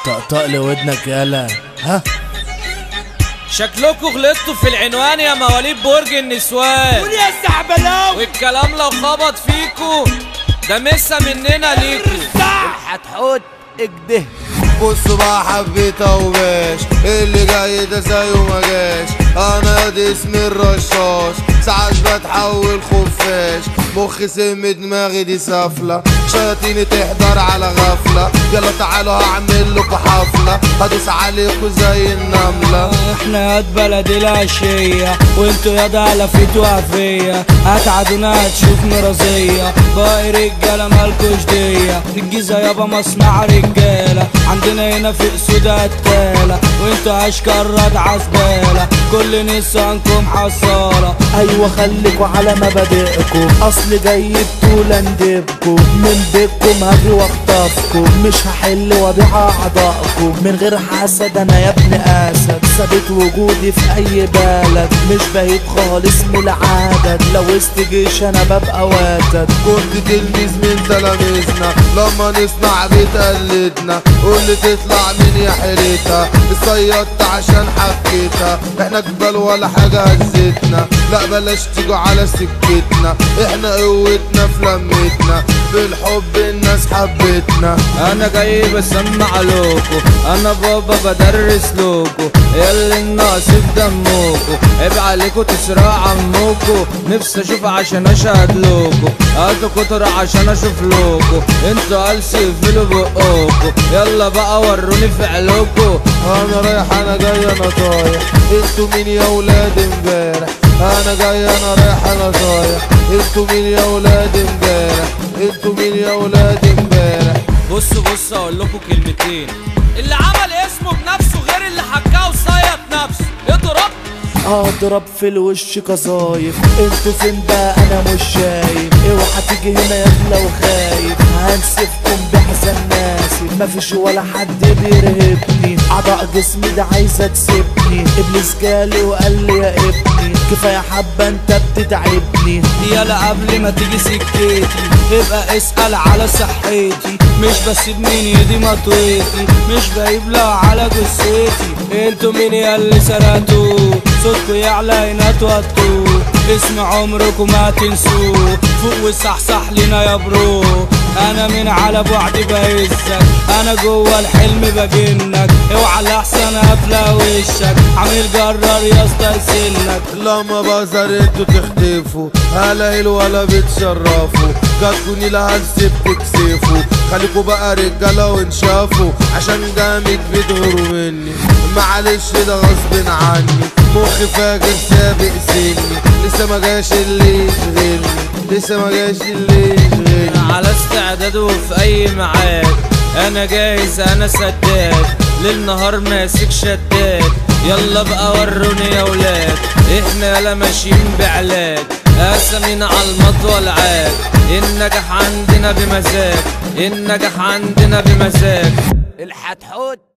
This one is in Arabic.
طقطق لي ودنك يالا. ها شكلكوا غلطتوا في العنوان يا مواليد برج النسوان. قول يا الزعبلاوي، والكلام لو خبط فيكوا ده مسا مننا ليكوا. هتحط اجده. بص بقى حبيتها وباش، اللي جاي ده زيه ما جاش. انا دي اسمي الرشاش، ساعات بتحول خفاش. مخي سم دماغي دي سافلة، شياطيني تحضر على غفلة. يلا تعالوا هعمل لكوا حفلة، هدوس عليكوا زي النملة. احنا ياد بلد العشية وانتوا ياد علفيت وعفية. هتعادونا هتشوفني رزية، باقي رجالة مالكوش دية. الجيزة يابا مصنع رجالة، عندنا هنا في اسود قتالة. وانتوا اشكال رضعة زبالة، كل نسوانكم حصالة. ايوه خليكوا على مبادئكم، اصل جاي بطول اندبكم. من بيتكم هاجي واخطفكم، مش هحل وابيع اعضائكم. من غير حسد انا يا ابن اسد، ثابت وجودي في اي بلد. مش بهيب خالص من العدد، لو وسط جيش انا ببقى واتد. كنت تلميذ من تلاميذنا، لما نسمع بتقلدنا. قولي تطلع مين يا حيلتها، اتصيدت عشان حكيتها. احنا جبال ولا حاجة هزتنا، لا بلاش تيجوا على سكتنا. احنا قوتنا في لمتنا، بالحب الناس حبتنا. انا جاي بسمع لوكو، انا بابا بدرس لوكو. ياللي الناقص في دموكو، عيب عليكو تسرقوا عموكو. نفسي اشوف عشان اشهد لوكو، هاتوا كتر عشان اشوف لوكو. انتوا قلسي اقفلوا بقوكو، يلا بقى وروني فعلوكو. انا رايح انا جاي انا طايح، انتوا مين يا ولاد امبارح. انا جاي انا رايح انا طايح، انتوا مين يا ولاد امبارح. انتوا مين يا ولاد امبارح. بص اقول لكم كلمتين. اللي عمل اسمه بنفسه غير اللي حكاه وصيط نفسه. اضرب اضرب في الوش قصايف. انتوا فين بقى انا مش شايف. اوعى تيجي هنا يا لو خايف، هنسفكم بحزن ناسي. مفيش ولا حد بيرهبني، اعضاء جسمي ده عايزه تسيبني. ابليس جالي وقال لي يا ابني، كفايه حبه انت بتتعبني. يلا قبل ما تيجي سكتي ابقى اسأل على صحتي. مش بسيب مين يدي مطويتي، مش بايب لا على جثتي. انتوا مين يا اللي سرقتوه، صوتكوا يعلى ينطوطوه. اسم عمركم ما تنسوه، فوق وصحصح لينا يا برو. انا من على بعد بهزك، انا جوه الحلم بجنك. اوعى لحسن افلى وشك، عامل جرار يا اسطى سنك. لما بظهر انتوا تختفوا، هلاقي ولا بتشرفوا. جاتكوا نيلة هنسيب تكسفوا، خليكوا بقى رجالة وانشافوا. عشان جامد بتغيروا مني، معلش ده غصب عني. مخي فاجر سابق سني، لسه ما جاش اللي يشغلني. لسه ما جاش اللي يشغلني. انا على استعداد وفي اي ميعاد. انا جاهز انا سداد، للنهار ماسك شداد. يلا بقى وروني يا ولاد، احنا يلا ماشيين بعلاج. قاسمين على المطوى العاد، النجاح عندنا بمزاج. النجاح عندنا بمزاج. الحتحوت